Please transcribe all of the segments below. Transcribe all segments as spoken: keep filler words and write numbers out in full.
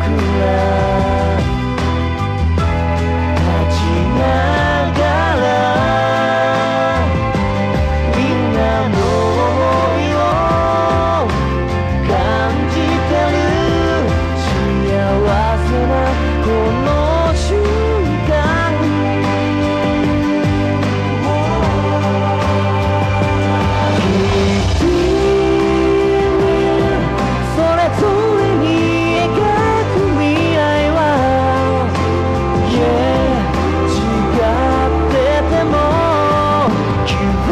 立ちながらみんなの想いを感じてる幸せなこの瞬間きっとそれぞれに描く未来は Yeah 違ってても希望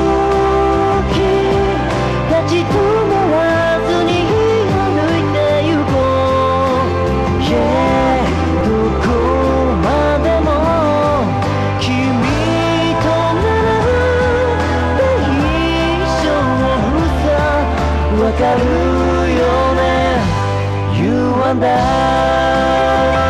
立ち止まらずに歩いてゆこう Yeah どこまでも君となら大丈夫さわかるよね You and I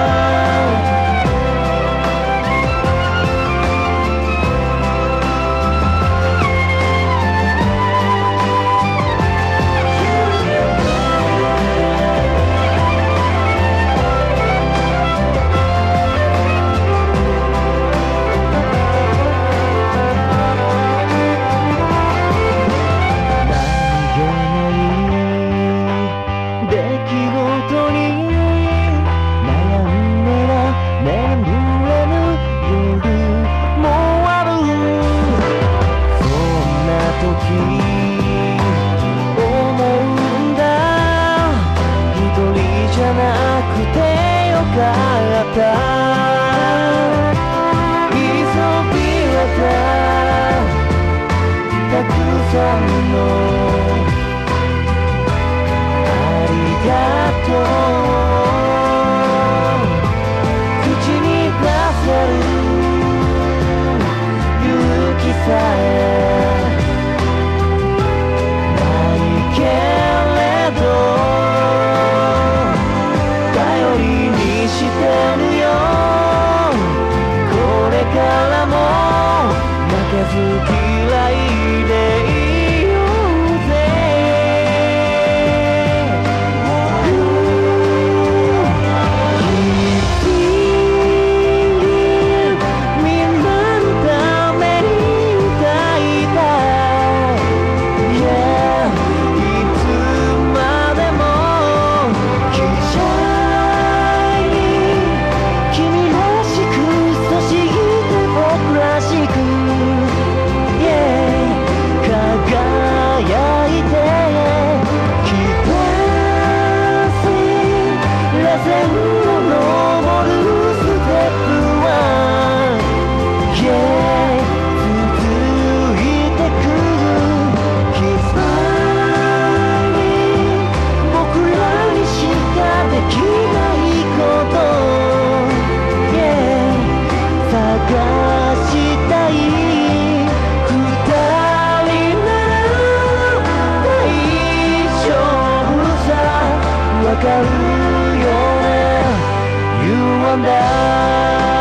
たくさんのありがとう口に出せる勇気さえないけれど頼りにしてるよこれからも負けず嫌いでいようぜきっとみんなのために歌いたい Yeah いつまでもきしゃいに君らしくそして僕らしく輝いてきたし螺旋を登るステップは Yeah 続いてく絆に僕らにしかできないこと Yeah 探したいわかるよね You and I